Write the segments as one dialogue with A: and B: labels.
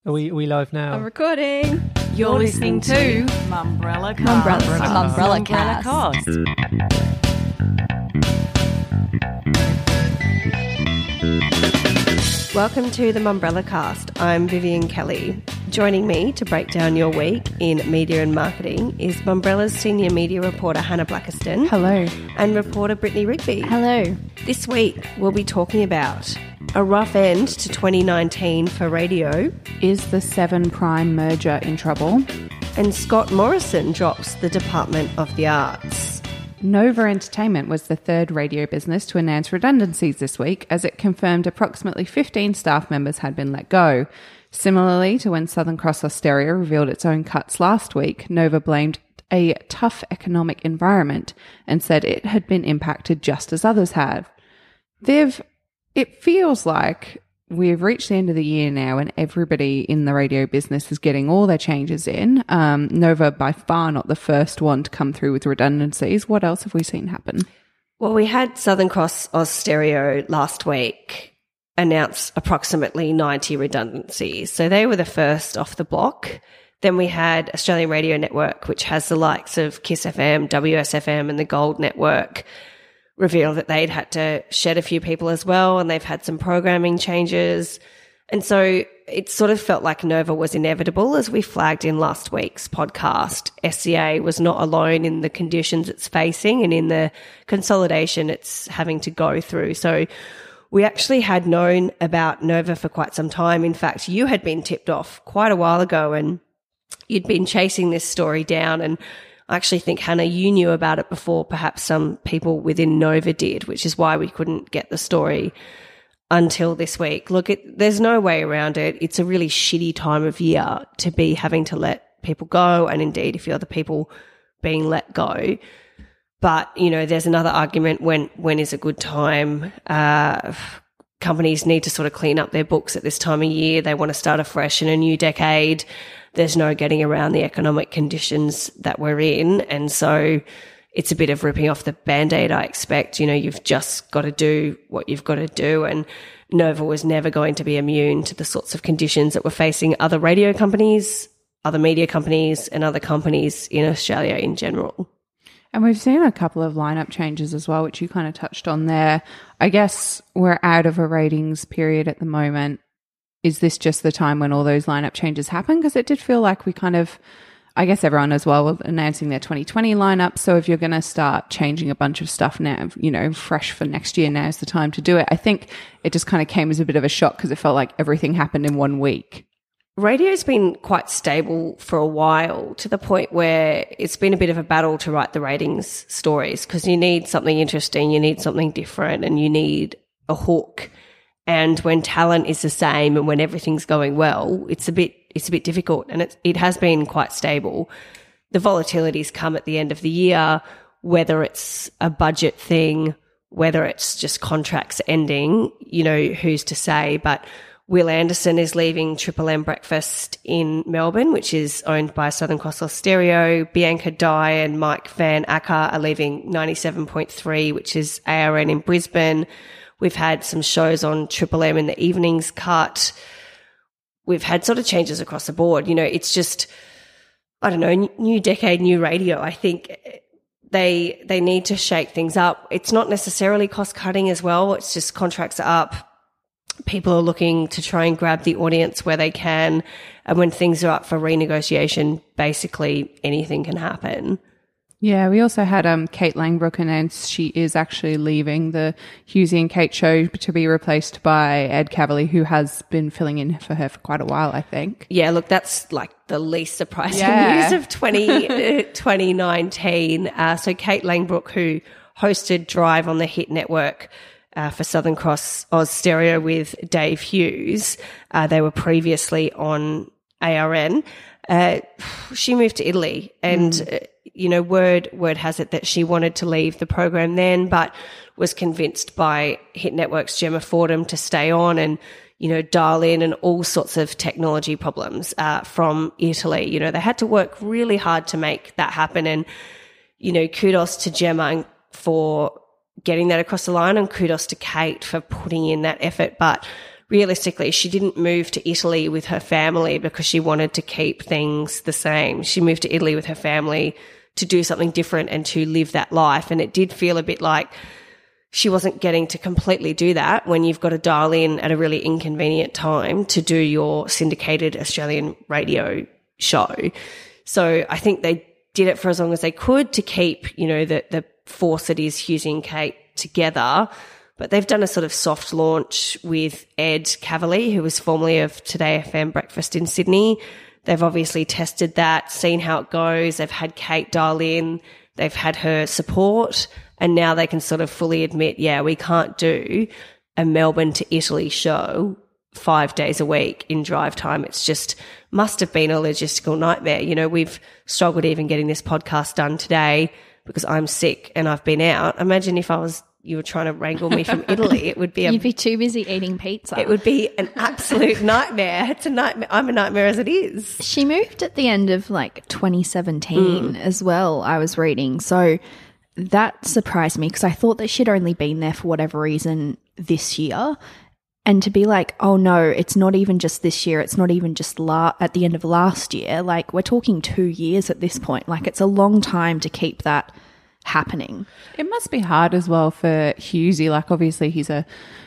A: Are we live now?
B: I'm recording.
C: You're listening to Mumbrella Cast.
B: Mumbrella Cast. Welcome to the Mumbrella Cast. I'm Vivian Kelly. Joining me to break down your week in media and marketing is Mumbrella's senior media reporter Hannah Blackiston.
C: Hello.
B: And reporter Brittany Rigby.
C: Hello.
B: This week we'll be talking about a rough end to 2019 for radio.
C: Is the Seven Prime merger in trouble?
B: And Scott Morrison drops the Department of the Arts.
C: Nova Entertainment was the third radio business to announce redundancies this week, as it confirmed approximately 15 staff members had been let go. Similarly to when Southern Cross Austereo revealed its own cuts last week, Nova blamed a tough economic environment and said it had been impacted just as others have. It feels like we've reached the end of the year now and everybody in the radio business is getting all their changes in. Nova, by far not the first one to come through with redundancies. What else have we seen happen?
B: Well, we had Southern Cross Austereo last week announce approximately 90 redundancies. So they were the first off the block. Then we had Australian Radio Network, which has the likes of Kiss FM, WSFM and the Gold Network, reveal that they'd had to shed a few people as well, and they've had some programming changes. And so it sort of felt like Nova was inevitable. As we flagged in last week's podcast, SCA was not alone in the conditions it's facing and in the consolidation it's having to go through. So we actually had known about Nova for quite some time. In fact, you had been tipped off quite a while ago and you'd been chasing this story down, and I actually think, Hannah, you knew about it before perhaps some people within Nova did, which is why we couldn't get the story until this week. Look, there's no way around it. It's a really shitty time of year to be having to let people go, and indeed if you're the people being let go. But, you know, there's another argument, when is a good time? Companies need to sort of clean up their books at this time of year. They want to start afresh in a new decade. There's no getting around the economic conditions that we're in. And so it's a bit of ripping off the Band-Aid, I expect. You know, you've just got to do what you've got to do. And Nova was never going to be immune to the sorts of conditions that were facing other radio companies, other media companies, and other companies in Australia in general.
C: And we've seen a couple of lineup changes as well, which you kind of touched on there. I guess we're out of a ratings period at the moment. Is this just the time when all those lineup changes happen? Because it did feel like we kind of, I guess everyone as well, were announcing their 2020 lineup. So if you're going to start changing a bunch of stuff now, you know, fresh for next year, now's the time to do it. I think it just kind of came as a bit of a shock because it felt like everything happened in 1 week.
B: Radio's been quite stable for a while, to the point where it's been a bit of a battle to write the ratings stories, because you need something interesting, you need something different, and you need a hook. And when talent is the same and when everything's going well, it's a bit difficult, and it has been quite stable. The volatilities come at the end of the year, whether it's a budget thing, whether it's just contracts ending, you know, who's to say. But Will Anderson is leaving Triple M Breakfast in Melbourne, which is owned by Southern Cross Austereo. Bianca Dye and Mike Van Acker are leaving 97.3, which is ARN in Brisbane. We've had some shows on Triple M in the evenings cut. We've had sort of changes across the board. You know, it's just, I don't know, new decade, new radio. I think they need to shake things up. It's not necessarily cost cutting as well. It's just contracts are up. People are looking to try and grab the audience where they can. And when things are up for renegotiation, basically anything can happen.
C: Yeah, we also had Kate Langbrook announce she is actually leaving the Hughesy and Kate show to be replaced by Ed Cavalier, who has been filling in for her for quite a while, I think.
B: Yeah, look, that's like the least surprising news of 2019. So Kate Langbrook, who hosted Drive on the Hit Network for Southern Cross Austereo with Dave Hughes, they were previously on ARN. She moved to Italy and you know, word has it that she wanted to leave the program then, but was convinced by Hit Network's Gemma Fordham to stay on and, you know, dial in, and all sorts of technology problems from Italy. You know, they had to work really hard to make that happen. And, you know, kudos to Gemma for getting that across the line, and kudos to Kate for putting in that effort. But realistically, she didn't move to Italy with her family because she wanted to keep things the same. She moved to Italy with her family to do something different and to live that life. And it did feel a bit like she wasn't getting to completely do that when you've got to dial in at a really inconvenient time to do your syndicated Australian radio show. So I think they did it for as long as they could to keep, you know, the force that is Hughesy and Kate together. But they've done a sort of soft launch with Ed Cavalier, who was formerly of Today FM Breakfast in Sydney. They've obviously tested that, seen how it goes. They've had Kate dial in. They've had her support. And now they can sort of fully admit, yeah, we can't do a Melbourne to Italy show 5 days a week in drive time. It's just must have been a logistical nightmare. You know, we've struggled even getting this podcast done today because I'm sick and I've been out. Imagine if you were trying to wrangle me from Italy. It would be
A: You'd be too busy eating pizza.
B: It would be an absolute nightmare. It's a nightmare. I'm a nightmare as it is.
A: She moved at the end of like 2017 as well, I was reading. So that surprised me because I thought that she'd only been there for whatever reason this year. And to be like, oh no, it's not even just this year. It's not even just at the end of last year. Like we're talking 2 years at this point. Like it's a long time to keep that happening.
C: It must be hard as well for Hughesy. Like obviously he's a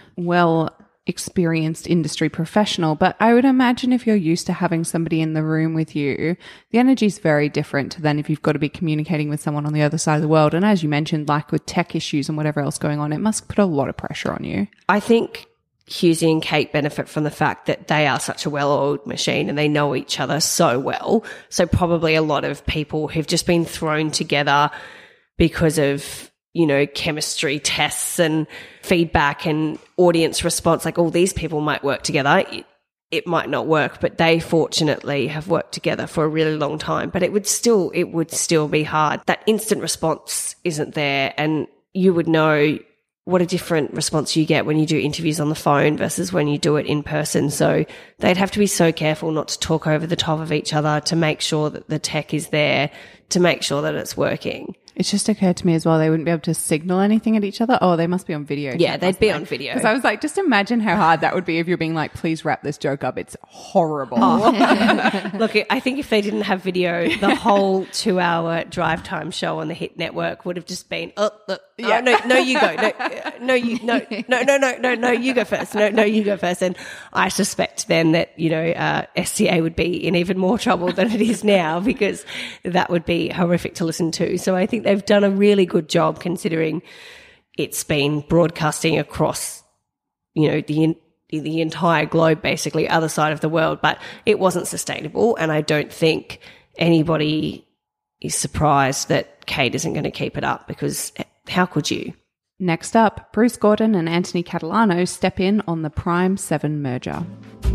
C: well-experienced industry professional, but I would imagine if you're used to having somebody in the room with you, the energy is very different than if you've got to be communicating with someone on the other side of the world. And as you mentioned, like with tech issues and whatever else going on, it must put a lot of pressure on you.
B: I think Hughesy and Kate benefit from the fact that they are such a well-oiled machine and they know each other so well. So probably a lot of people who've just been thrown together because of, you know, chemistry tests and feedback and audience response, like all these people might work together. It might not work, but they fortunately have worked together for a really long time. But it would still be hard. That instant response isn't there, and you would know what a different response you get when you do interviews on the phone versus when you do it in person. So they'd have to be so careful not to talk over the top of each other, to make sure that the tech is there, to make sure that it's working.
C: It's just occurred to me as well, they wouldn't be able to signal anything at each other. Oh, they must be on video.
B: Yeah, they'd be on video.
C: Because I was like, just imagine how hard that would be if you're being like, please wrap this joke up. It's horrible.
B: Look, I think if they didn't have video, the whole 2-hour drive time show on the Hit Network would have just been, no, you go. No, you go first. No, you go first. And I suspect then that, you know, SCA would be in even more trouble than it is now because that would be horrific to listen to. So I think they've done a really good job considering it's been broadcasting across, you know, the entire globe, basically, other side of the world, but it wasn't sustainable. And I don't think anybody is surprised that Kate isn't going to keep it up because how could you?
C: Next up, Bruce Gordon and Anthony Catalano step in on the Prime 7 merger.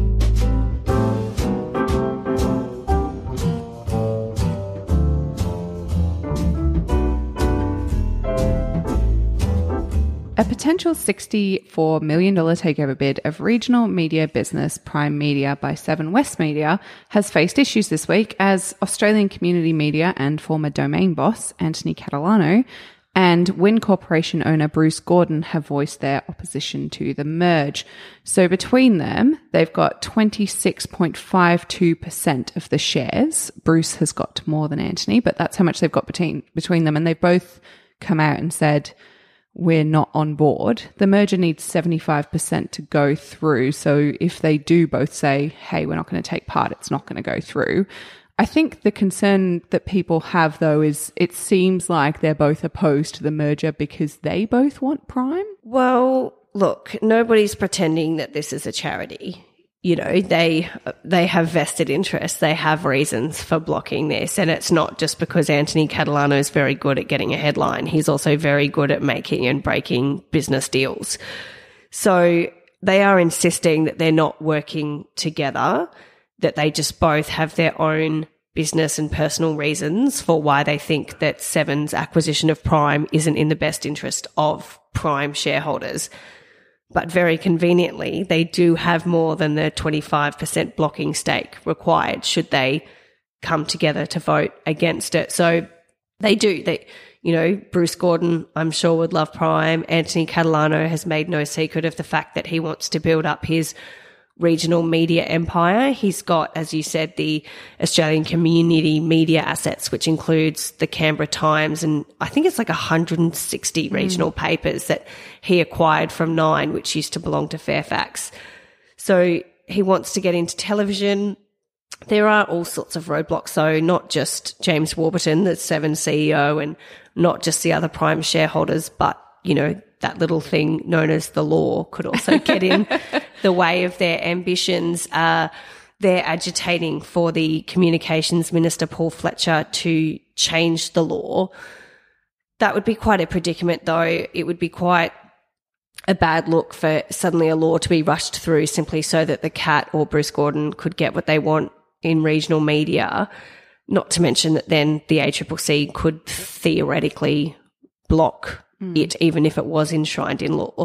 C: A potential $64 million takeover bid of regional media business Prime Media by Seven West Media has faced issues this week as Australian Community Media and former Domain boss Anthony Catalano and Win Corporation owner Bruce Gordon have voiced their opposition to the merge. So between them, they've got 26.52% of the shares. Bruce has got more than Anthony, but that's how much they've got between them. And they've both come out and said, we're not on board. The merger needs 75% to go through. So if they do both say, hey, we're not going to take part, it's not going to go through. I think the concern that people have, though, is it seems like they're both opposed to the merger because they both want Prime.
B: Well, look, nobody's pretending that this is a charity. You know, they have vested interests. They have reasons for blocking this. And it's not just because Anthony Catalano is very good at getting a headline. He's also very good at making and breaking business deals. So they are insisting that they're not working together, that they just both have their own business and personal reasons for why they think that Seven's acquisition of Prime isn't in the best interest of Prime shareholders. But very conveniently, they do have more than the 25% blocking stake required should they come together to vote against it. So they do. You know, Bruce Gordon, I'm sure, would love Prime. Anthony Catalano has made no secret of the fact that he wants to build up his regional media empire. He's got, as you said, the Australian community media assets, which includes the Canberra Times, and I think it's like 160 regional papers that he acquired from Nine, which used to belong to Fairfax. So he wants to get into television. There are all sorts of roadblocks, so not just James Warburton, the Seven CEO, and not just the other Prime shareholders, but, you know, that little thing known as the law could also get in the way of their ambitions. They're agitating for the Communications Minister, Paul Fletcher, to change the law. That would be quite a predicament, though. It would be quite a bad look for suddenly a law to be rushed through simply so that the Cat or Bruce Gordon could get what they want in regional media, not to mention that then the ACCC could theoretically block it, even if it was enshrined in law.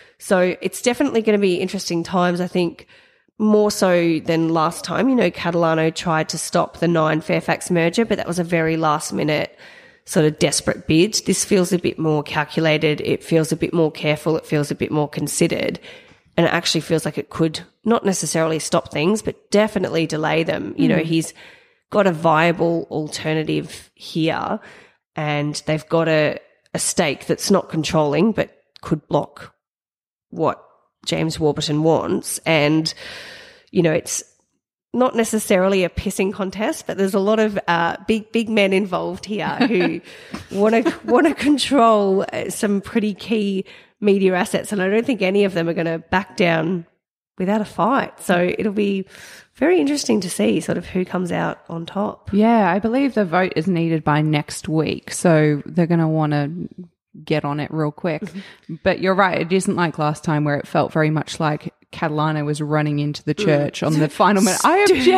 B: So it's definitely going to be interesting times, I think, more so than last time. You know, Catalano tried to stop the Nine Fairfax merger, but that was a very last minute sort of desperate bid. This feels a bit more calculated. It feels a bit more careful. It feels a bit more considered. And it actually feels like it could not necessarily stop things, but definitely delay them. You know, he's got a viable alternative here, and they've got a stake that's not controlling but could block what James Warburton wants. And, you know, it's not necessarily a pissing contest, but there's a lot of big men involved here who want to control some pretty key media assets, and I don't think any of them are going to back down without a fight. So it'll be very interesting to see sort of who comes out on top.
C: Yeah, I believe the vote is needed by next week, so they're going to want to get on it real quick. But you're right, it isn't like last time where it felt very much like Catalano was running into the church on the final minute. I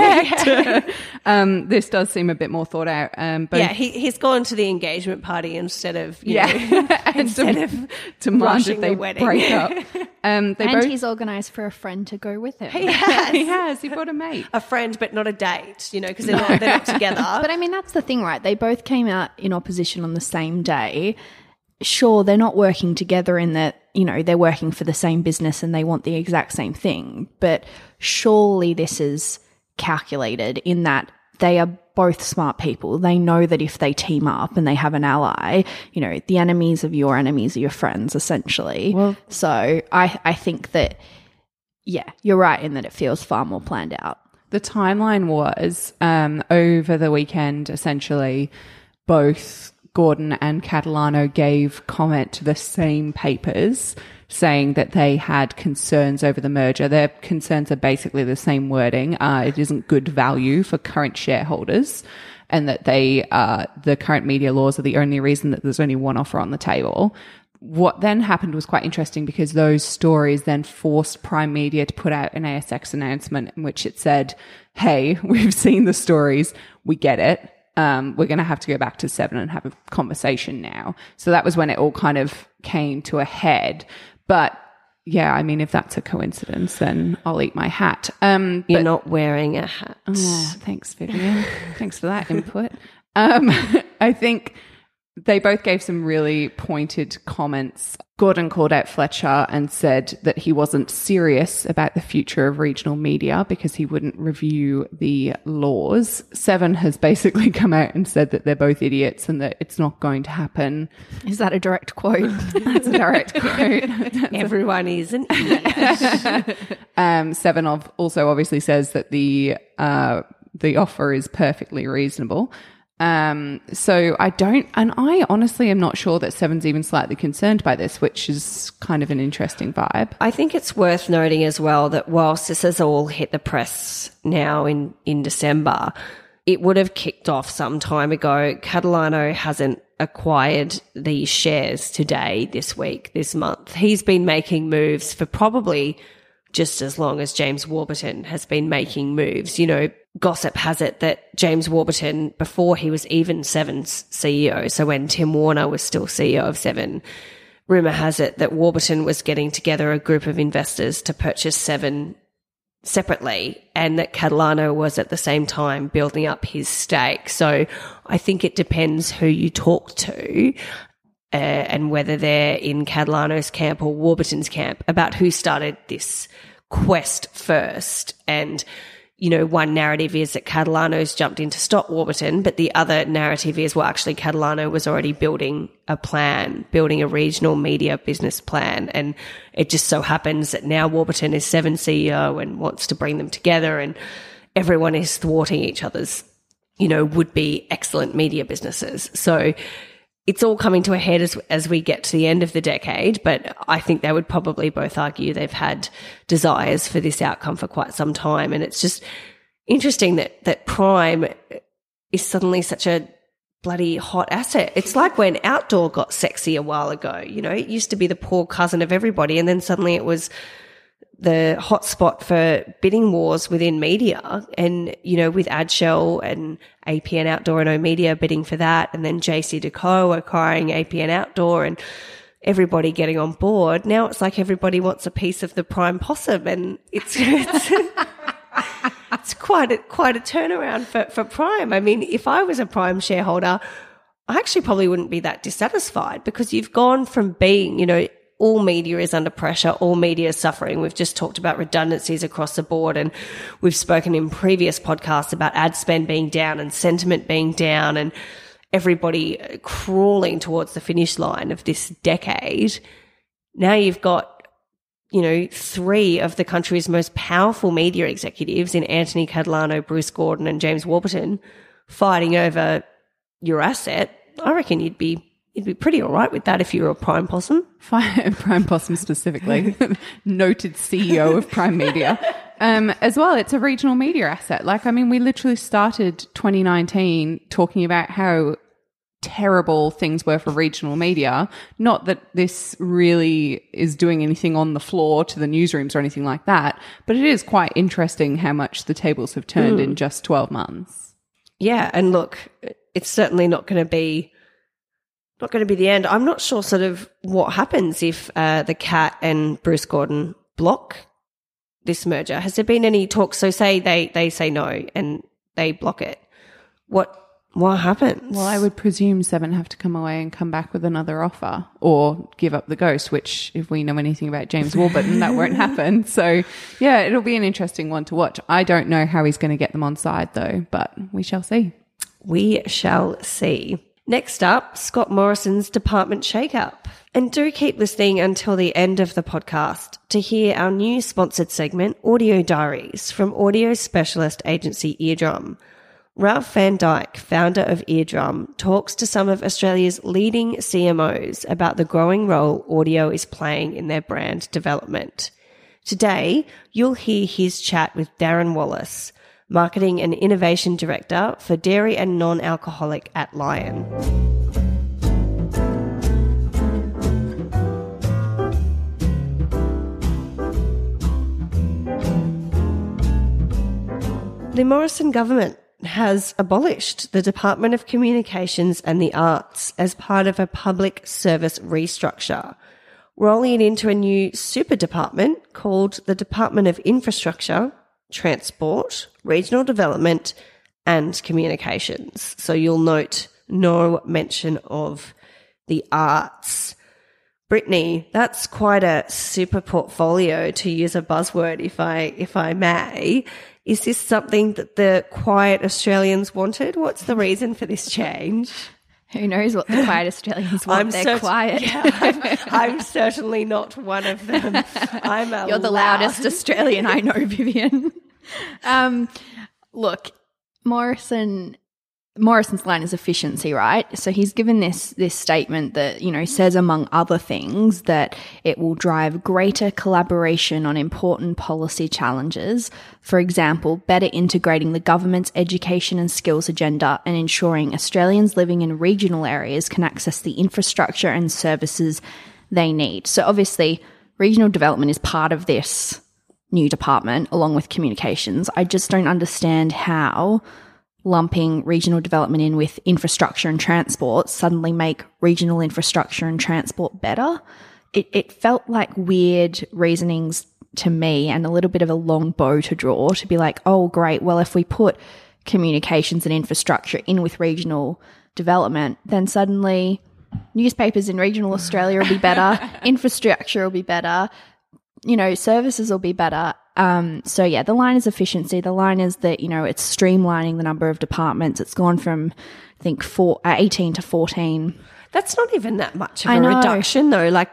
C: object. This does seem a bit more thought out. But
B: yeah, he's gone to the engagement party instead of you know,
C: and
B: instead of
C: demand if
B: the
C: they
B: wedding.
C: break up.
A: And he's organised for a friend to go with him.
B: He has.
C: He has. He brought a mate,
B: a friend, but not a date. You know, because they're not together.
A: But I mean, that's the thing, right? They both came out in opposition on the same day. Sure, they're not working together in that, you know, they're working for the same business and they want the exact same thing. But surely this is calculated in that they are both smart people. They know that if they team up and they have an ally, you know, the enemies of your enemies are your friends, essentially.
C: Well,
A: so I think that, yeah, you're right in that it feels far more planned out.
C: the timeline was over the weekend, essentially, both Gordon and Catalano gave comment to the same papers saying that they had concerns over the merger. Their concerns are basically the same wording. It isn't good value for current shareholders, and that the current media laws are the only reason that there's only one offer on the table. What then happened was quite interesting, because those stories then forced Prime Media to put out an ASX announcement in which it said, hey, we've seen the stories, we get it. We're going to have to go back to Seven and have a conversation now. So that was when it all kind of came to a head. But yeah, I mean, if that's a coincidence, then I'll eat my hat.
B: You're not wearing a hat.
C: Oh, thanks, Vivian. Thanks for that input. I think they both gave some really pointed comments. Gordon called out Fletcher and said that he wasn't serious about the future of regional media because he wouldn't review the laws. Seven has basically come out and said that they're both idiots and that it's not going to happen.
A: Is that a direct quote?
C: That's a direct quote.
B: Everyone is an idiot.
C: Seven also obviously says that the offer is perfectly reasonable. So I honestly am not sure that Seven's even slightly concerned by this, which is kind of an interesting vibe.
B: I think it's worth noting as well that whilst this has all hit the press now in December, it would have kicked off some time ago. Catalano hasn't acquired these shares today, this week, this month. He's been making moves for probably just as long as James Warburton has been making moves. You know, gossip has it that James Warburton, before he was even Seven's CEO, so when Tim Warner was still CEO of Seven, rumour has it that Warburton was getting together a group of investors to purchase Seven separately, and that Catalano was at the same time building up his stake. So I think it depends who you talk to and whether they're in Catalano's camp or Warburton's camp about who started this quest first. And, you know, one narrative is that Catalano's jumped in to stop Warburton, but the other narrative is, well, actually Catalano was already building a plan, building a regional media business plan. And it just so happens that now Warburton is Seven CEO and wants to bring them together, and everyone is thwarting each other's, you know, would-be excellent media businesses. So it's all coming to a head as we get to the end of the decade, but I think they would probably both argue they've had desires for this outcome for quite some time. And it's just interesting that Prime is suddenly such a bloody hot asset. It's like when Outdoor got sexy a while ago. You know, it used to be the poor cousin of everybody, and then suddenly it was the hotspot for bidding wars within media. And, you know, with Adshel and APN Outdoor and O-Media bidding for that, and then JCDecaux acquiring APN Outdoor and everybody getting on board. Now it's like everybody wants a piece of the Prime possum, and it's quite a turnaround for Prime. I mean, if I was a Prime shareholder, I actually probably wouldn't be that dissatisfied, because you've gone from being, you know, all media is under pressure, all media is suffering. We've just talked about redundancies across the board, and we've spoken in previous podcasts about ad spend being down and sentiment being down and everybody crawling towards the finish line of this decade. Now you've got, you know, three of the country's most powerful media executives in Anthony Catalano, Bruce Gordon and James Warburton fighting over your asset. I reckon you'd be pretty all right with that if you were a Prime possum.
C: Prime possum specifically, noted CEO of Prime Media. As well, it's a regional media asset. Like, I mean, we literally started 2019 talking about how terrible things were for regional media. Not that this really is doing anything on the floor to the newsrooms or anything like that, but it is quite interesting how much the tables have turned in just 12 months.
B: Yeah, and look, it's certainly not going to be the end. I'm not sure sort of what happens if the Cat and Bruce Gordon block this merger. Has there been any talk? So say they say no and they block it. What happens?
C: Well, I would presume Seven have to come away and come back with another offer or give up the ghost, which if we know anything about James Warburton, that won't happen. So, yeah, it'll be an interesting one to watch. I don't know how he's going to get them on side though, but we shall see.
B: We shall see. Next up, Scott Morrison's department shakeup. And do keep listening until the end of the podcast to hear our new sponsored segment, Audio Diaries, from audio specialist agency Eardrum. Ralph Van Dyke, founder of Eardrum, talks to some of Australia's leading CMOs about the growing role audio is playing in their brand development. Today, you'll hear his chat with Darren Wallace, Marketing and Innovation Director for Dairy and Non-Alcoholic at Lion. The Morrison government has abolished the Department of Communications and the Arts as part of a public service restructure, rolling it into a new super department called the Department of Infrastructure, Transport, Regional Development and Communications. So you'll note no mention of the arts. Brittany, that's quite a super portfolio, to use a buzzword if I may. Is this something that the quiet Australians wanted? What's the reason for this change?
A: Who knows what the quiet Australians want? They're quiet.
B: Yeah, I'm certainly not one of them.
A: You're the loudest Australian I know, Vivian. Look, Morrison's line is efficiency, right? So he's given this statement that, you know, says among other things that it will drive greater collaboration on important policy challenges. For example, better integrating the government's education and skills agenda and ensuring Australians living in regional areas can access the infrastructure and services they need. So obviously, regional development is part of this new department along with communications. I just don't understand how lumping regional development in with infrastructure and transport suddenly make regional infrastructure and transport better. It felt like weird reasonings to me and a little bit of a long bow to draw to be like, oh, great, well, if we put communications and infrastructure in with regional development, then suddenly newspapers in regional Australia will be better, infrastructure will be better, services will be better. So yeah, the line is efficiency. The line is that, it's streamlining the number of departments. It's gone from, I think, 18 to 14.
B: That's not even that much of a reduction, though. Like,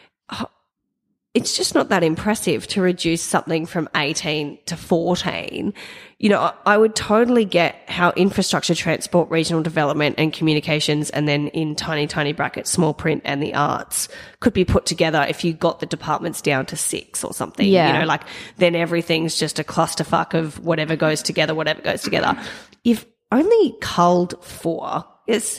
B: it's just not that impressive to reduce something from 18 to 14. I would totally get how infrastructure, transport, regional development and communications, and then in tiny, tiny brackets, small print and the arts could be put together if you got the departments down to 6 or something.
A: Yeah.
B: Then everything's just a clusterfuck of whatever goes together. You've only culled 4. It's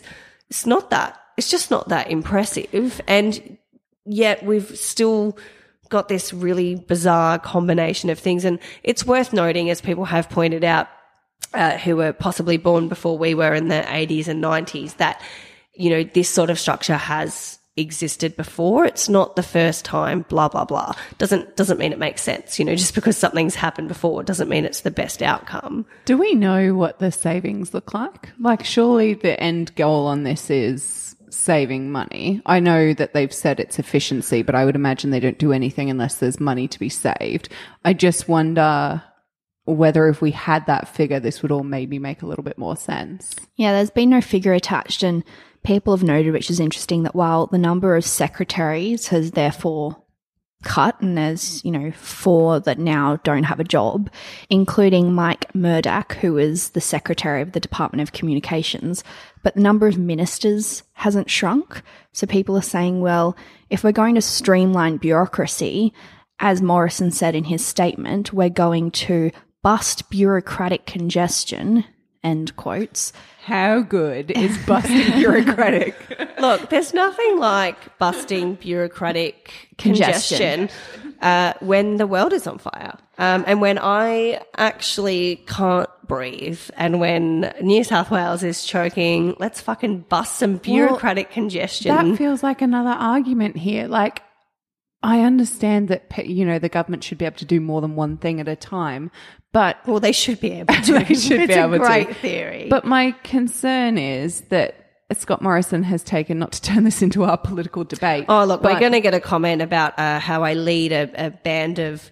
B: just not that impressive. And yet we've still got this really bizarre combination of things. And it's worth noting, as people have pointed out, who were possibly born before we were in the 80s and 90s, that, this sort of structure has existed before. It's not the first time, blah, blah, blah. Doesn't mean it makes sense. Just because something's happened before doesn't mean it's the best outcome.
C: Do we know what the savings look like? Like, surely the end goal on this is saving money. I know that they've said it's efficiency, but I would imagine they don't do anything unless there's money to be saved. I just wonder whether if we had that figure, this would all maybe make a little bit more sense. Yeah,
A: there's been no figure attached, and people have noted, which is interesting, that while the number of secretaries has therefore cut, and there's, 4 that now don't have a job, including Mike Murdoch, who is the Secretary of the Department of Communications, but the number of ministers hasn't shrunk. So people are saying, well, if we're going to streamline bureaucracy, as Morrison said in his statement, we're going to bust bureaucratic congestion, end quotes.
C: How good is busting bureaucratic?
B: Look, there's nothing like busting bureaucratic congestion when the world is on fire. And when I actually can't breathe, and when New South Wales is choking, let's fucking bust some bureaucratic congestion.
C: That feels like another argument here. Like, I understand that, the government should be able to do more than one thing at a time, but...
B: Well, they should be able to.
C: It's a great
B: theory.
C: But my concern is that Scott Morrison has taken, not to turn this into our political debate.
B: Oh, look, we're going to get a comment about how I lead a band of...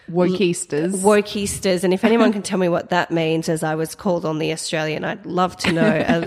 B: Wokeistas. And if anyone can tell me what that means, as I was called on the Australian, I'd love to know.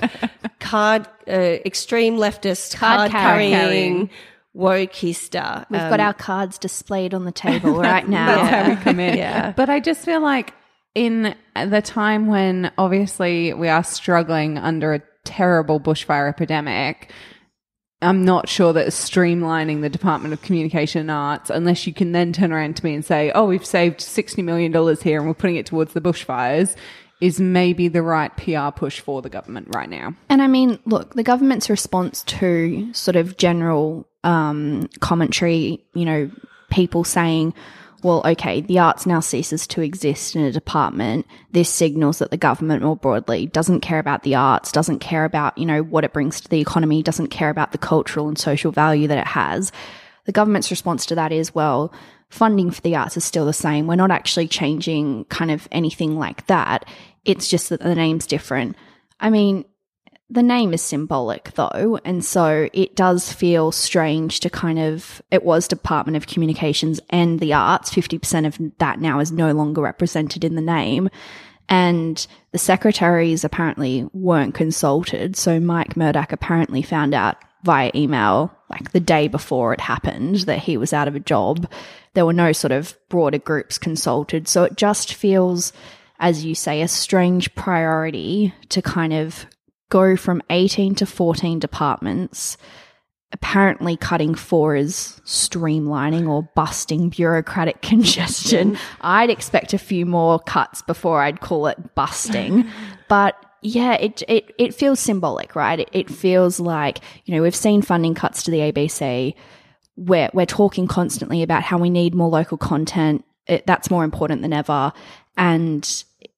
B: Extreme leftist, card-carrying... wokeista.
A: We've got our cards displayed on the table right now.
C: That's how we come in. Yeah. But I just feel like in the time when obviously we are struggling under a terrible bushfire epidemic, I'm not sure that streamlining the Department of Communication and Arts, unless you can then turn around to me and say, oh, we've saved $60 million here and we're putting it towards the bushfires, is maybe the right PR push for the government right now.
A: And I mean, look, the government's response to sort of general commentary, people saying, well, okay, the arts now ceases to exist in a department. This signals that the government more broadly doesn't care about the arts, doesn't care about, what it brings to the economy, doesn't care about the cultural and social value that it has. The government's response to that is, well, funding for the arts is still the same. We're not actually changing kind of anything like that. It's just that the name's different. I mean, the name is symbolic though, and so it does feel strange to kind of, it was Department of Communications and the Arts, 50% of that now is no longer represented in the name, and the secretaries apparently weren't consulted. So Mike Murdoch apparently found out via email, like the day before it happened, that he was out of a job. There were no sort of broader groups consulted. So it just feels, as you say, a strange priority to kind of go from 18 to 14 departments. Apparently cutting 4 is streamlining or busting bureaucratic congestion. I'd expect a few more cuts before I'd call it busting. But yeah, it feels symbolic, right? It feels like, we've seen funding cuts to the ABC. We're talking constantly about how we need more local content. That's more important than ever. And,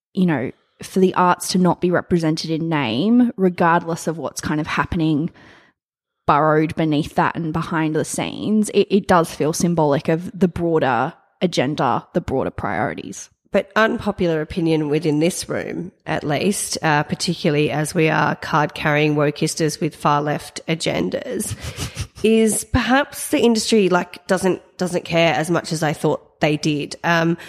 A: for the arts to not be represented in name, regardless of what's kind of happening burrowed beneath that and behind the scenes, it does feel symbolic of the broader agenda, the broader priorities.
B: But unpopular opinion within this room, at least, particularly as we are card-carrying wokeistas with far-left agendas, is perhaps the industry doesn't care as much as I thought they did. And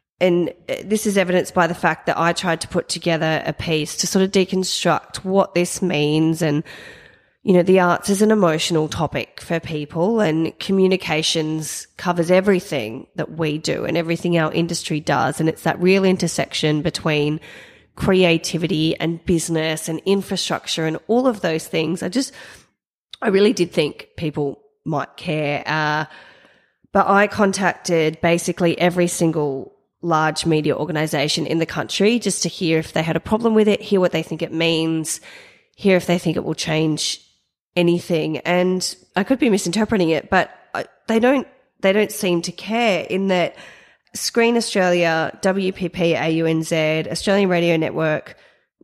B: this is evidenced by the fact that I tried to put together a piece to sort of deconstruct what this means. And, the arts is an emotional topic for people, and communications covers everything that we do and everything our industry does. And it's that real intersection between creativity and business and infrastructure and all of those things. I really did think people might care. But I contacted basically every single large media organization in the country just to hear if they had a problem with it, hear what they think it means, hear if they think it will change anything. And I could be misinterpreting it, but they don't seem to care, in that Screen Australia, WPP, AUNZ, Australian Radio Network,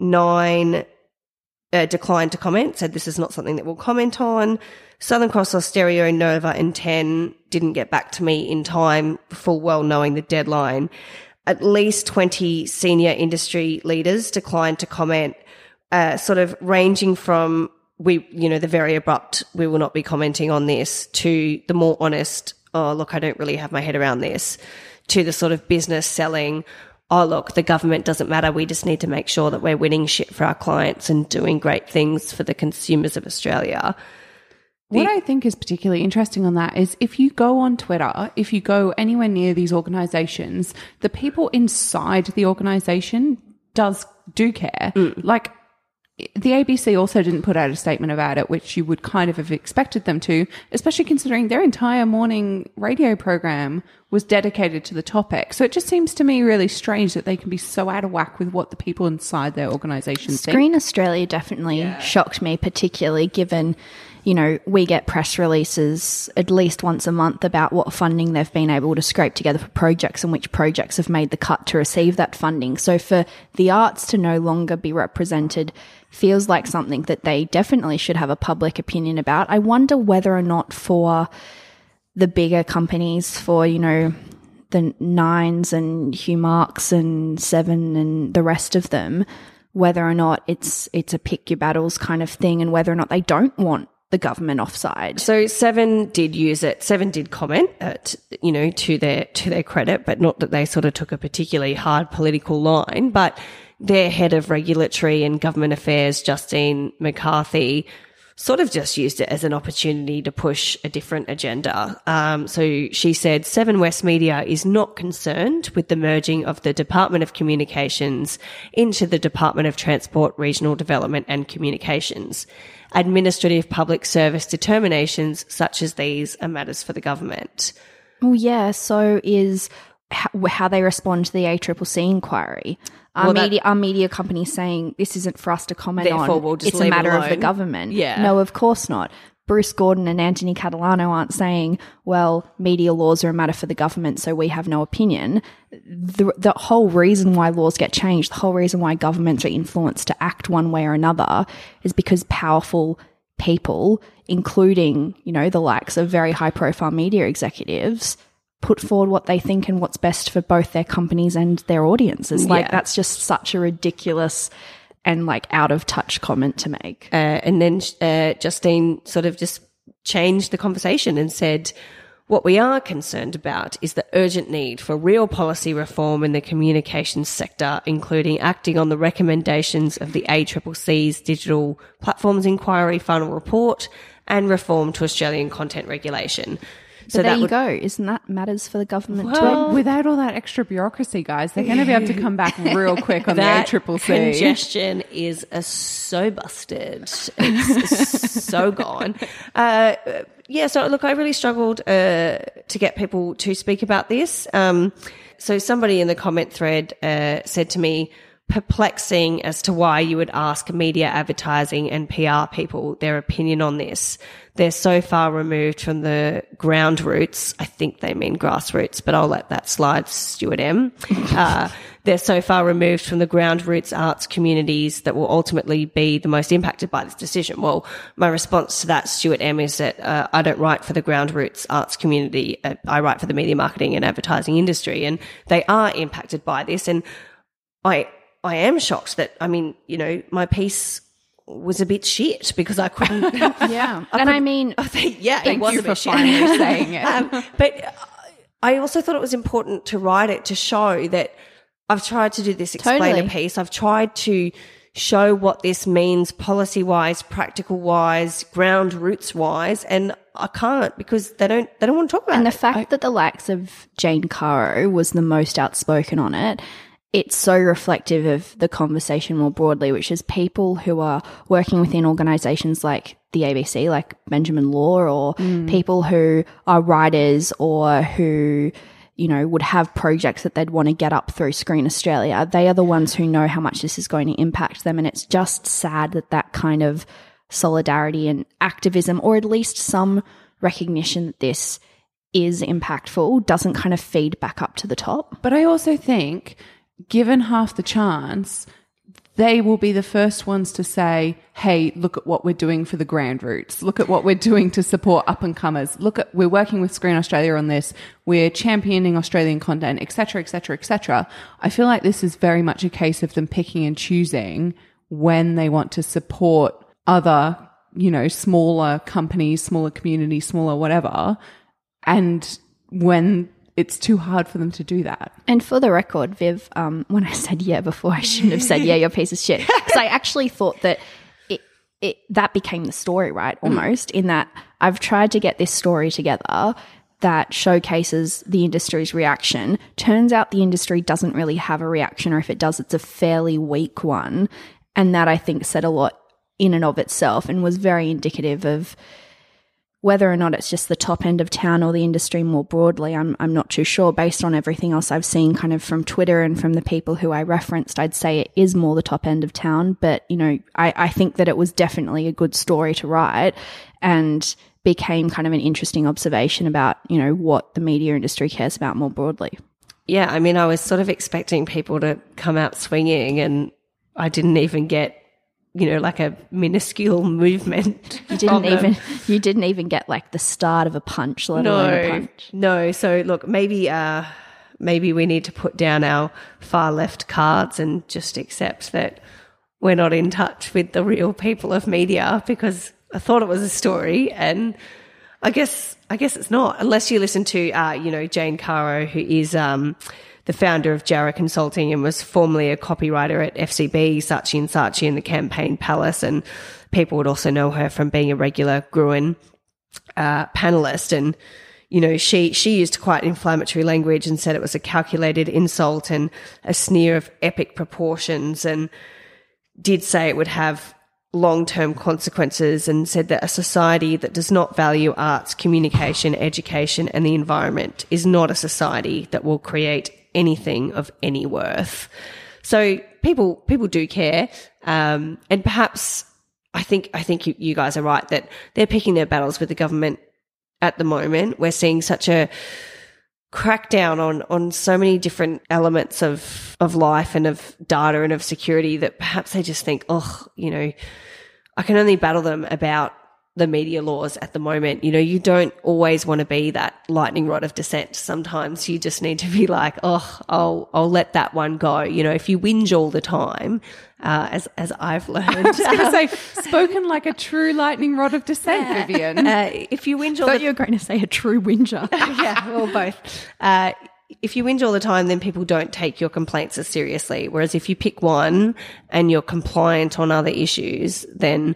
B: 9 declined to comment, said this is not something that we'll comment on. Southern Cross Austereo, Nova and 10 didn't get back to me in time, full well knowing the deadline. At least 20 senior industry leaders declined to comment, sort of ranging from the very abrupt, we will not be commenting on this, to the more honest, oh, look, I don't really have my head around this, to the sort of business selling, oh, look, the government doesn't matter. We just need to make sure that we're winning shit for our clients and doing great things for the consumers of Australia.
C: What I think is particularly interesting on that is if you go on Twitter, if you go anywhere near these organisations, the people inside the organisation do care. Like, the ABC also didn't put out a statement about it, which you would kind of have expected them to, especially considering their entire morning radio program was dedicated to the topic. So it just seems to me really strange that they can be so out of whack with what the people inside their organisation think.
A: Screen Australia definitely shocked me, particularly given, we get press releases at least once a month about what funding they've been able to scrape together for projects and which projects have made the cut to receive that funding. So for the arts to no longer be represented feels like something that they definitely should have a public opinion about. I wonder whether or not for the bigger companies, for, the Nines and Hugh Marks and Seven and the rest of them, whether or not it's a pick your battles kind of thing, and whether or not they don't want the government offside.
B: So Seven did use it. Seven did comment, to their credit, but not that they sort of took a particularly hard political line. But their head of regulatory and government affairs, Justine McCarthy, sort of just used it as an opportunity to push a different agenda. So she said, Seven West Media is not concerned with the merging of the Department of Communications into the Department of Transport, Regional Development and Communications. Administrative public service determinations such as these are matters for the government.
A: Well, yeah, so is how they respond to the ACCC inquiry. Are media companies saying this isn't for us to comment on,
B: we'll just
A: it's a matter of the government?
B: Yeah.
A: No, of course not. Bruce Gordon and Anthony Catalano aren't saying, well, media laws are a matter for the government, so we have no opinion. The whole reason why laws get changed, the whole reason why governments are influenced to act one way or another is because powerful people, including, the likes of very high-profile media executives, put forward what they think and what's best for both their companies and their audiences. That's just such a ridiculous and out of touch comment to make.
B: And then Justine sort of just changed the conversation and said, what we are concerned about is the urgent need for real policy reform in the communications sector, including acting on the recommendations of the ACCC's Digital Platforms Inquiry final report and reform to Australian content regulation.
A: So there you go. Isn't that matters for the government
C: too? Without all that extra bureaucracy, guys, they're going to be able to come back real quick on the ACCC.
B: Congestion is so busted. It's so gone. So look, I really struggled to get people to speak about this. So somebody in the comment thread said to me, perplexing as to why you would ask media advertising and PR people their opinion on this. They're so far removed from the ground roots. I think they mean grassroots, but I'll let that slide, Stuart M. they're so far removed from the ground roots arts communities that will ultimately be the most impacted by this decision. Well, my response to that, Stuart M., is that I don't write for the ground roots arts community. I write for the media marketing and advertising industry, and they are impacted by this. And I am shocked that, I mean, you know, my piece was a bit shit because I couldn't.
A: Yeah. I mean,
B: I think, yeah,
C: Thank
B: it was
C: you
B: a
C: for
B: bit shit.
C: finally saying it.
B: But I also thought it was important to write it to show that I've tried to do this explainer
A: Totally.
B: piece. I've tried to show what this means policy-wise, practical-wise, ground roots-wise, and I can't because they don't want to talk about
A: and
B: it.
A: the fact that the likes of Jane Caro was the most outspoken on it, it's so reflective of the conversation more broadly, which is people who are working within organisations like the ABC, like Benjamin Law, or people who are writers or who, you know, would have projects that they'd want to get up through Screen Australia. They are the ones who know how much this is going to impact them. And it's just sad that that kind of solidarity and activism, or at least some recognition that this is impactful, doesn't kind of feed back up to the top.
C: But I also think, given half the chance, they will be the first ones to say, hey, look at what we're doing for the ground roots. Look at what we're doing to support up-and-comers. We're working with Screen Australia on this. We're championing Australian content, et cetera, et cetera, et cetera. I feel like this is very much a case of them picking and choosing when they want to support other, you know, smaller companies, smaller communities, smaller whatever, and when it's too hard for them to do that.
A: And for the record, Viv, when I said yeah before, I shouldn't have said yeah, you're a piece of shit. Because I actually thought that that became the story, right, almost, in that I've tried to get this story together that showcases the industry's reaction. Turns out the industry doesn't really have a reaction, or if it does, it's a fairly weak one. And that, I think, said a lot in and of itself and was very indicative of whether or not it's just the top end of town or the industry more broadly. I'm not too sure. Based on everything else I've seen kind of from Twitter and from the people who I referenced, I'd say it is more the top end of town. But, you know, I think that it was definitely a good story to write and became kind of an interesting observation about, you know, what the media industry cares about more broadly.
B: Yeah, I mean, I was sort of expecting people to come out swinging, and I didn't even get, you know, like a minuscule movement.
A: You didn't even get like the start of a punch, let alone a punch.
B: No. So look, maybe we need to put down our far left cards and just accept that we're not in touch with the real people of media, because I thought it was a story, and I guess it's not, unless you listen to you know, Jane Caro, who is the founder of Jarrah Consulting and was formerly a copywriter at FCB, Saatchi & Saatchi and the Campaign Palace. And people would also know her from being a regular Gruen panelist. And, you know, she used quite inflammatory language and said it was a calculated insult and a sneer of epic proportions, and did say it would have long-term consequences, and said that a society that does not value arts, communication, education and the environment is not a society that will create anything of any worth. So people do care, and perhaps I think you guys are right that they're picking their battles with the government at the moment. We're seeing such a crackdown on so many different elements of life and of data and of security that perhaps they just think, oh, you know, I can only battle them about the media laws at the moment. You know, you don't always want to be that lightning rod of dissent. Sometimes you just need to be like, oh, I'll let that one go. You know, if you whinge all the time, as I've learned.
C: I was going to say, spoken like a true lightning rod of dissent, Vivian.
B: If you whinge all
A: I thought you were going to say a true whinger.
B: yeah, well, both. If you whinge all the time, then people don't take your complaints as seriously. Whereas if you pick one and you're compliant on other issues, then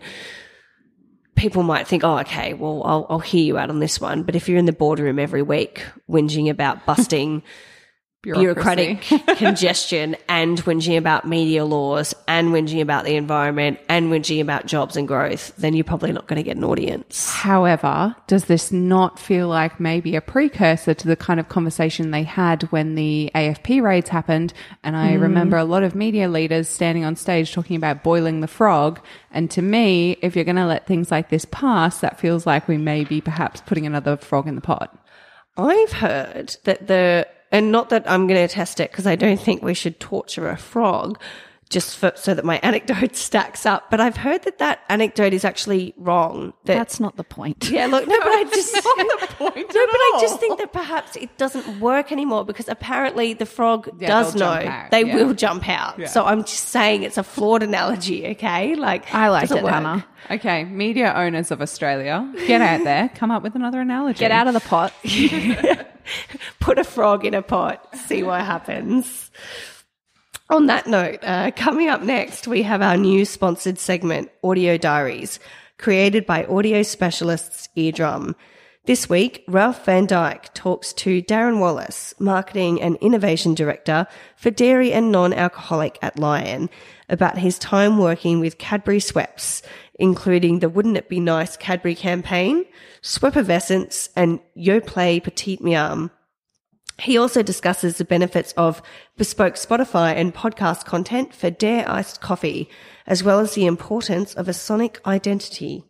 B: people might think, oh, okay, well, I'll hear you out on this one. But if you're in the boardroom every week whinging about busting bureaucratic congestion and whinging about media laws and whinging about the environment and whinging about jobs and growth, then you're probably not going to get an audience.
C: However, does this not feel like maybe a precursor to the kind of conversation they had when the AFP raids happened? And I remember a lot of media leaders standing on stage talking about boiling the frog. And to me, if you're going to let things like this pass, that feels like we may be perhaps putting another frog in the pot.
B: I've heard that the And not that I'm going to test it because I don't think we should torture a frog just so that my anecdote stacks up. But I've heard that anecdote is actually wrong.
A: That's not the point.
B: Yeah, look, no, but I just
C: not the point
B: no, but I just think that perhaps it doesn't work anymore because apparently the frog does know they will jump out. Yeah. So I'm just saying it's a flawed analogy, okay? Like
A: I liked it,
B: work.
A: Hannah.
C: Okay, media owners of Australia, get out there, come up with another analogy.
A: Get out of the pot.
B: Put a frog in a pot, see what happens. On that note, coming up next, we have our new sponsored segment, Audio Diaries, created by audio specialists Eardrum. This week, Ralph Van Dyke talks to Darren Wallace, Marketing and Innovation Director for Dairy and Non-Alcoholic at Lion, about his time working with Cadbury Schweppes, including the Wouldn't It Be Nice Cadbury campaign, Schweppervescence and Yoplait Petite Miam. He also discusses the benefits of bespoke Spotify and podcast content for Dare Iced Coffee, as well as the importance of a sonic identity.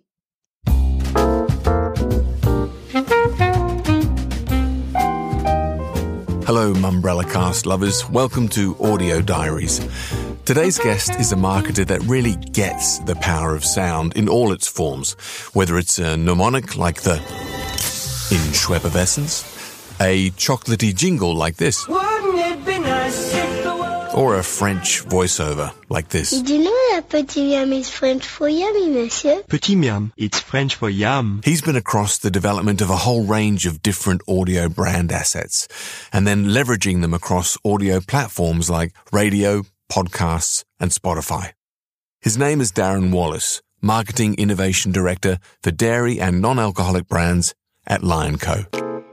D: Hello, Mumbrella Cast lovers. Welcome to Audio Diaries. Today's guest is a marketer that really gets the power of sound in all its forms, whether it's a mnemonic like the in Schweppervescence, a chocolatey jingle like this,
E: Wouldn't it be nice if the world...
D: or a French voiceover like this.
F: Do you know that petit miam is French for yummy, monsieur?
G: Petit miam, it's French for yum.
D: He's been across the development of a whole range of different audio brand assets and then leveraging them across audio platforms like radio, podcasts, and Spotify. His name is Darren Wallace, Marketing Innovation Director for Dairy and Non-Alcoholic Brands at Lion Co.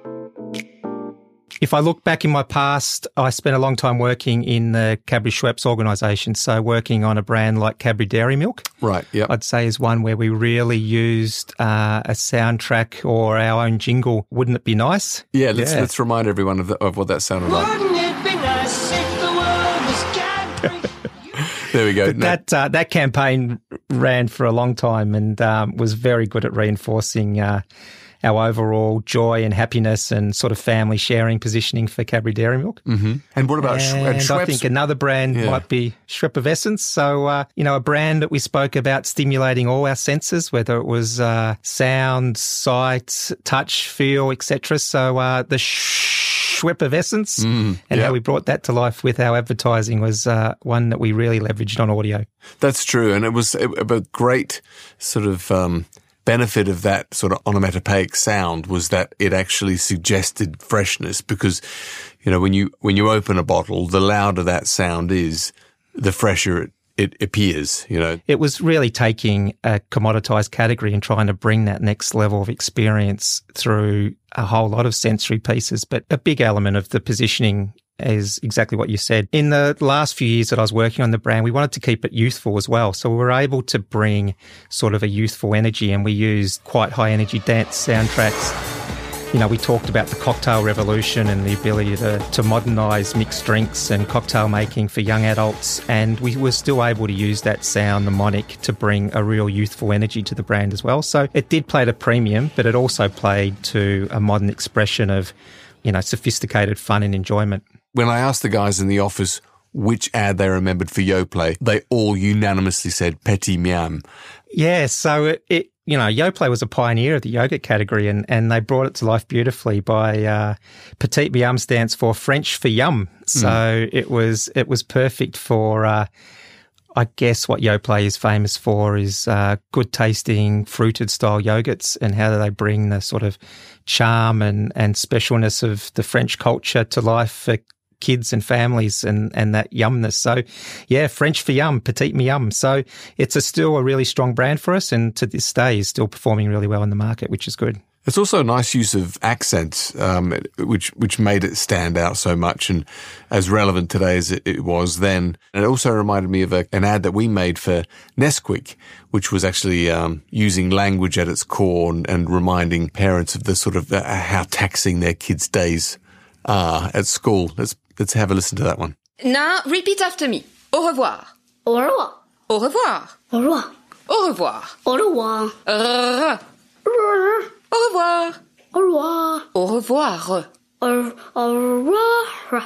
H: If I look back in my past, I spent a long time working in the Cadbury Schweppes organisation, so working on a brand like Cadbury Dairy Milk.
D: Right, yeah.
H: I'd say is one where we really used a soundtrack or our own jingle. Wouldn't it be nice?
D: Yeah, let's remind everyone of what that sounded like.
E: Wouldn't it be nice if the world was Cadbury?
D: There we go.
H: That campaign ran for a long time and was very good at reinforcing our overall joy and happiness and sort of family sharing positioning for Cadbury Dairy Milk.
D: Mm-hmm. And what about Schweppes?
H: I think another brand might be Schweppervescence. So, a brand that we spoke about stimulating all our senses, whether it was sound, sight, touch, feel, etc. So the Schweppervescence and how we brought that to life with our advertising was one that we really leveraged on audio.
D: That's true. And it was a great sort of benefit of that sort of onomatopoeic sound was that it actually suggested freshness because, when you open a bottle, the louder that sound is, the fresher it appears,
H: It was really taking a commoditized category and trying to bring that next level of experience through a whole lot of sensory pieces. But a big element of the positioning is exactly what you said. In the last few years that I was working on the brand, we wanted to keep it youthful as well. So we were able to bring sort of a youthful energy, and we used quite high energy dance soundtracks. We talked about the cocktail revolution and the ability to modernise mixed drinks and cocktail making for young adults. And we were still able to use that sound mnemonic to bring a real youthful energy to the brand as well. So it did play at a premium, but it also played to a modern expression of, sophisticated fun and enjoyment.
D: When I asked the guys in the office which ad they remembered for Yoplait, they all unanimously said Petit Miam.
H: Yeah, so Yoplait was a pioneer of the yogurt category and they brought it to life beautifully by Petite Miam stands for French for yum. So it was perfect for I guess what Yoplait is famous for is good tasting fruited style yogurts, and how do they bring the sort of charm and specialness of the French culture to life for kids and families and that yumness. So yeah, French for yum, Petite Miam. So it's still a really strong brand for us, and to this day is still performing really well in the market, which is good.
D: It's also a nice use of accents, which made it stand out so much and as relevant today as it was then. And it also reminded me of an ad that we made for Nesquik, which was actually using language at its core and reminding parents of the sort of how taxing their kids' days are at school. Let's have a listen to that one.
I: Now repeat after me. Au revoir.
F: Au revoir.
I: Au revoir.
F: Au revoir.
I: Au revoir.
F: Au revoir.
I: Au revoir.
F: Au revoir.
I: Au revoir.
F: Au revoir.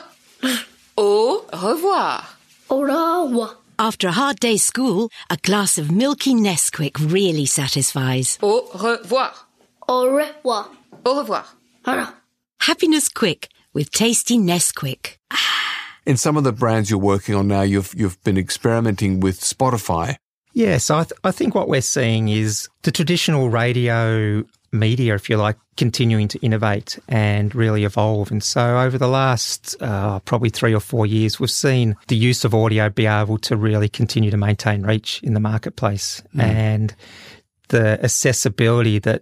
I: Au revoir.
F: Au revoir.
J: After a hard day's school, a glass of milky Nesquik really satisfies.
I: Au revoir.
F: Au revoir.
I: Au revoir.
F: Voilà.
J: Happiness quick with tasty Nesquik.
D: In some of the brands you're working on now, you've been experimenting with Spotify.
H: Yeah, so I think what we're seeing is the traditional radio media, if you like, continuing to innovate and really evolve. And so over the last probably 3 or 4 years, we've seen the use of audio be able to really continue to maintain reach in the marketplace. And the accessibility that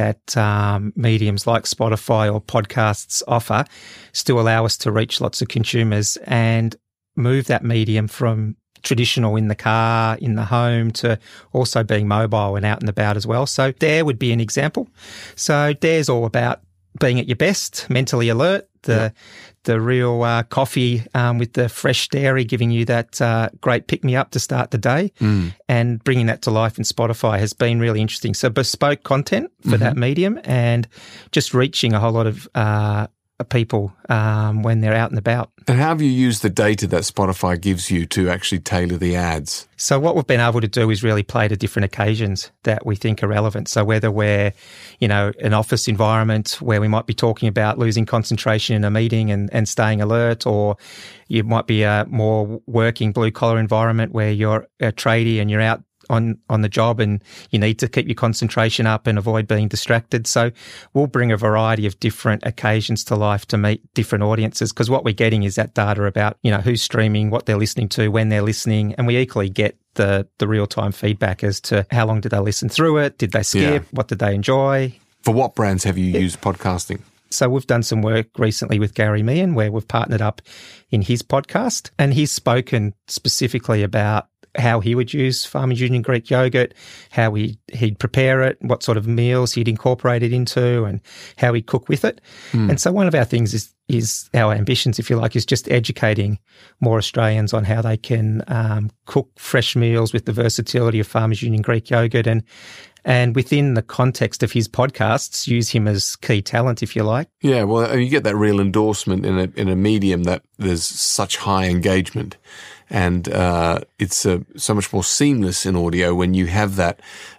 H: mediums like Spotify or podcasts offer still allow us to reach lots of consumers and move that medium from traditional in the car, in the home, to also being mobile and out and about as well. So Dare would be an example. So Dare's all about being at your best, mentally alert, the real coffee with the fresh dairy giving you that great pick-me-up to start the day, and bringing that to life in Spotify has been really interesting. So bespoke content for that medium and just reaching a whole lot of people when they're out and about.
D: And how have you used the data that Spotify gives you to actually tailor the ads?
H: So what we've been able to do is really play to different occasions that we think are relevant. So whether we're, an office environment where we might be talking about losing concentration in a meeting and staying alert, or you might be a more working blue-collar environment where you're a tradie and you're out on the job and you need to keep your concentration up and avoid being distracted. So we'll bring a variety of different occasions to life to meet different audiences, because what we're getting is that data about, who's streaming, what they're listening to, when they're listening, and we equally get the real-time feedback as to how long did they listen through it, did they skip, what did they enjoy.
D: For what brands have you used podcasting?
H: So we've done some work recently with Gary Meehan where we've partnered up in his podcast, and he's spoken specifically about how he would use Farmers Union Greek yogurt, how he'd prepare it, what sort of meals he'd incorporate it into, and how he'd cook with it. And so one of our things is our ambitions, if you like, is just educating more Australians on how they can cook fresh meals with the versatility of Farmers Union Greek yogurt, and within the context of his podcasts, use him as key talent, if you like.
D: Yeah, well, you get that real endorsement in a medium that there's such high engagement. And it's so much more seamless in audio when you have that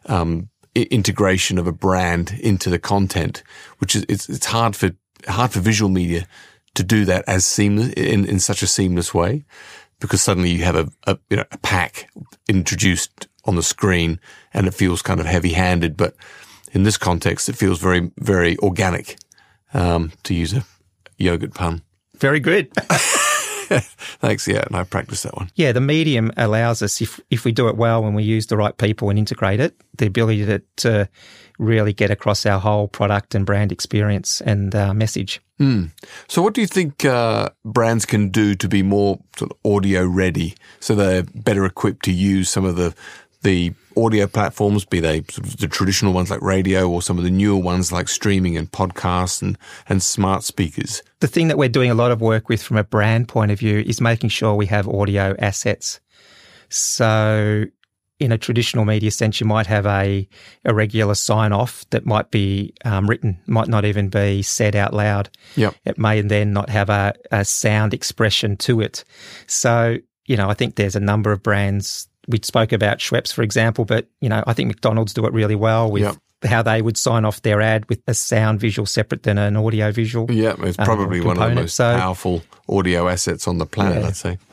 D: integration of a brand into the content, which is it's hard for visual media to do that as seamless in such a seamless way, because suddenly you have a pack introduced on the screen and it feels kind of heavy-handed. But in this context, it feels very, very organic, to use a yogurt pun.
H: Very good.
D: Thanks. Yeah, and I practiced that one.
H: Yeah, the medium allows us, if we do it well and we use the right people and integrate it, the ability to really get across our whole product and brand experience and message.
D: So what do you think brands can do to be more sort of audio ready, so they're better equipped to use some of the audio platforms, be they sort of the traditional ones like radio or some of the newer ones like streaming and podcasts and smart speakers?
H: The thing that we're doing a lot of work with from a brand point of view is making sure we have audio assets. So in a traditional media sense, you might have a regular sign-off that might be written, might not even be said out loud.
D: Yep.
H: It may then not have a sound expression to it. So, I think there's a number of brands. We spoke about Schweppes, for example, but, I think McDonald's do it really well with how they would sign off their ad with a sound visual separate than an audio visual.
D: Yeah, it's probably one of the most powerful audio assets on the planet, I'd say.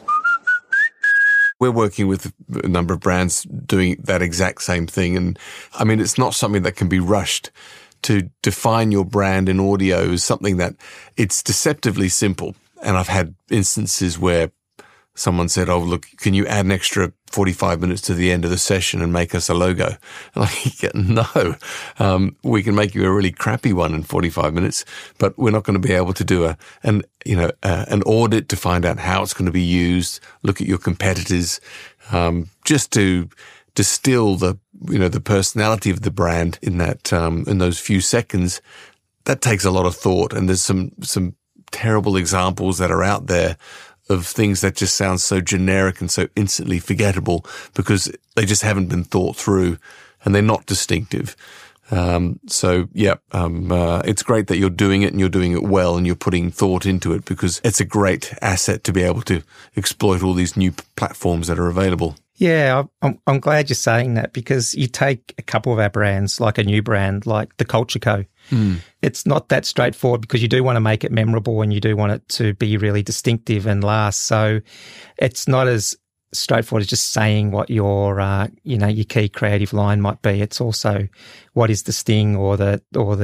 D: We're working with a number of brands doing that exact same thing. And I mean, it's not something that can be rushed. To define your brand in audio is something that it's deceptively simple. And I've had instances where someone said, "Oh, look, can you add an extra 45 minutes to the end of the session and make us a logo?" And no, we can make you a really crappy one in 45 minutes, but we're not going to be able to do an audit to find out how it's going to be used, look at your competitors, just to distill the personality of the brand in that, in those few seconds. That takes a lot of thought. And there's some terrible examples that are out there of things that just sound so generic and so instantly forgettable because they just haven't been thought through and they're not distinctive. It's great that you're doing it and you're doing it well and you're putting thought into it, because it's a great asset to be able to exploit all these new platforms that are available.
H: Yeah, I'm glad you're saying that, because you take a couple of our brands, like a new brand, like the Culture Co. It's not that straightforward, because you do want to make it memorable and you do want it to be really distinctive and last. So it's not as straightforward as just saying what your your key creative line might be. It's also what is the sting or the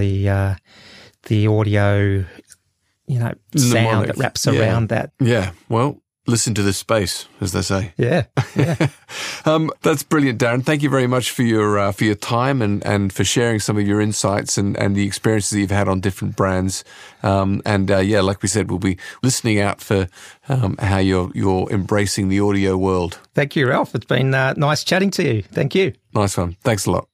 H: audio, sound that wraps around that.
D: Yeah, well, listen to this space, as they say.
H: Yeah.
D: That's brilliant, Darren. Thank you very much for your time and for sharing some of your insights and the experiences that you've had on different brands. Like we said, we'll be listening out for how you're embracing the audio world.
H: Thank you, Ralph. It's been nice chatting to you. Thank you.
D: Nice one. Thanks a lot.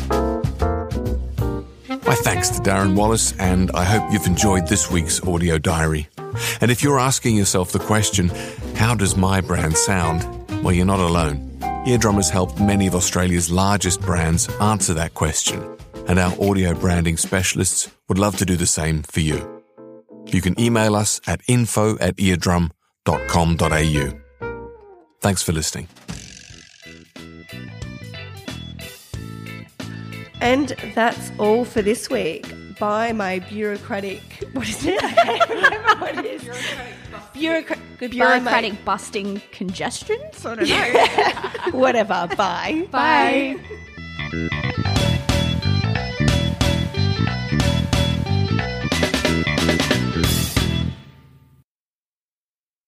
D: My thanks to Darren Wallace, and I hope you've enjoyed this week's audio diary. And if you're asking yourself the question, how does my brand sound? Well, you're not alone. Eardrum has helped many of Australia's largest brands answer that question, and our audio branding specialists would love to do the same for you. You can email us at info@eardrum.com.au. Thanks for listening.
B: And that's all for this week. By my bureaucratic... What is it? I can't remember what it is.
A: Bureaucratic busting congestions? I don't know.
B: Whatever. Bye.
A: Bye.